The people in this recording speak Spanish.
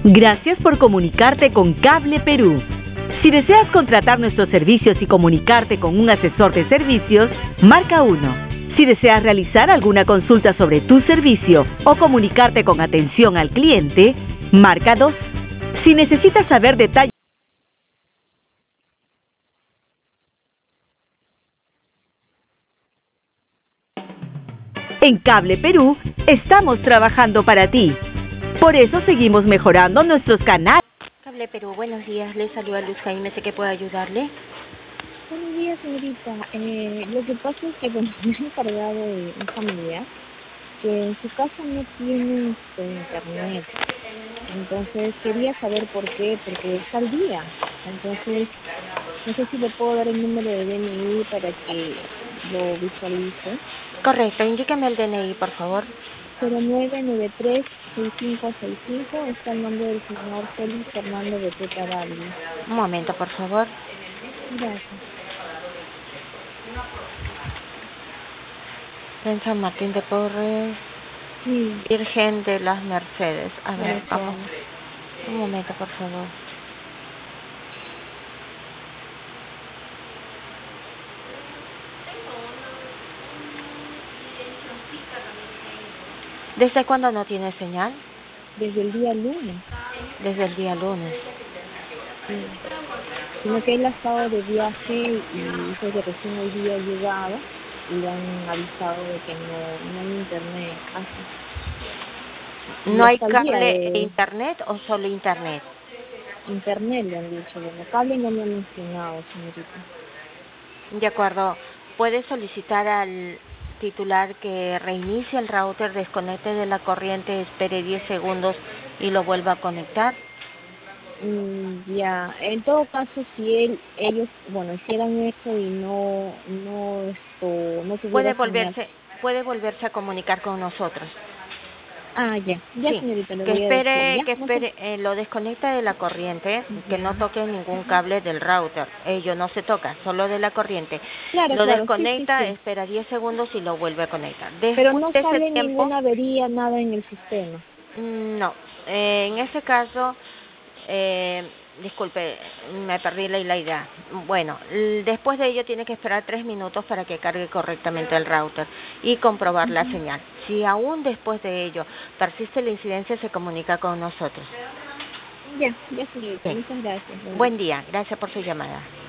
Gracias por comunicarte con Cable Perú. Si deseas contratar nuestros servicios y comunicarte con un asesor de servicios, marca 1. Si deseas realizar alguna consulta sobre tu servicio o comunicarte con atención al cliente, marca 2. Si necesitas saber detalles en Cable Perú, estamos trabajando para ti. Por eso seguimos mejorando nuestros canales. Cable Perú, buenos días. Le saluda Luz Jaime, sé que puedo ayudarle. Buenos días, señorita. Lo que pasa es que, bueno, me he encargado de un familiar que en su casa no tiene internet. Entonces, quería saber por qué, porque está al día. Entonces, no sé si le puedo dar el número de DNI para que lo visualice. Correcto, indíqueme el DNI, por favor. 0993-6565, está el nombre del señor Félix Fernando Beteta Dalli. Un momento, por favor. Gracias. En San Martín de Porres, Sí. Virgen de las Mercedes. A ver, Gracias. vamos. Un momento, por favor. ¿Desde cuándo no tiene señal? Desde el día lunes. Desde el día lunes. Sí. Sino que él ha estado de viaje y dice que recién hoy día ha llegado y le han avisado de que no hay internet casi. ¿No hay hasta el día cable de e internet o solo internet? internet le han dicho, bueno, cable no me han mencionado, señorita. De acuerdo. ¿Puede solicitar al titular que reinicie el router, desconecte de la corriente, espere 10 segundos y lo vuelva a conectar? Ya, en todo caso, si ellos, bueno, hicieran eso y no Puede tuviera señal. puede volverse a comunicar con nosotros. Ah, ya, Sí, señorita, le que voy a decir, ya, no sé. espere, lo desconecta de la corriente, que no Ya. toque ningún cable del router. Ello no se toca, solo de la corriente. Claro, Lo sí, sí, desconecta, sí. espera 10 segundos y lo vuelve a conectar. Pero Después no de ese sale tiempo, ninguna avería, nada en el sistema. no. En ese caso, disculpe, me perdí la idea. Bueno, después de ello tiene que esperar 3 minutos para que cargue correctamente el router y comprobar la señal. Si aún después de ello persiste la incidencia, se comunica con nosotros. Ya, señorita, Sí. muchas gracias. Buen día, gracias por su llamada.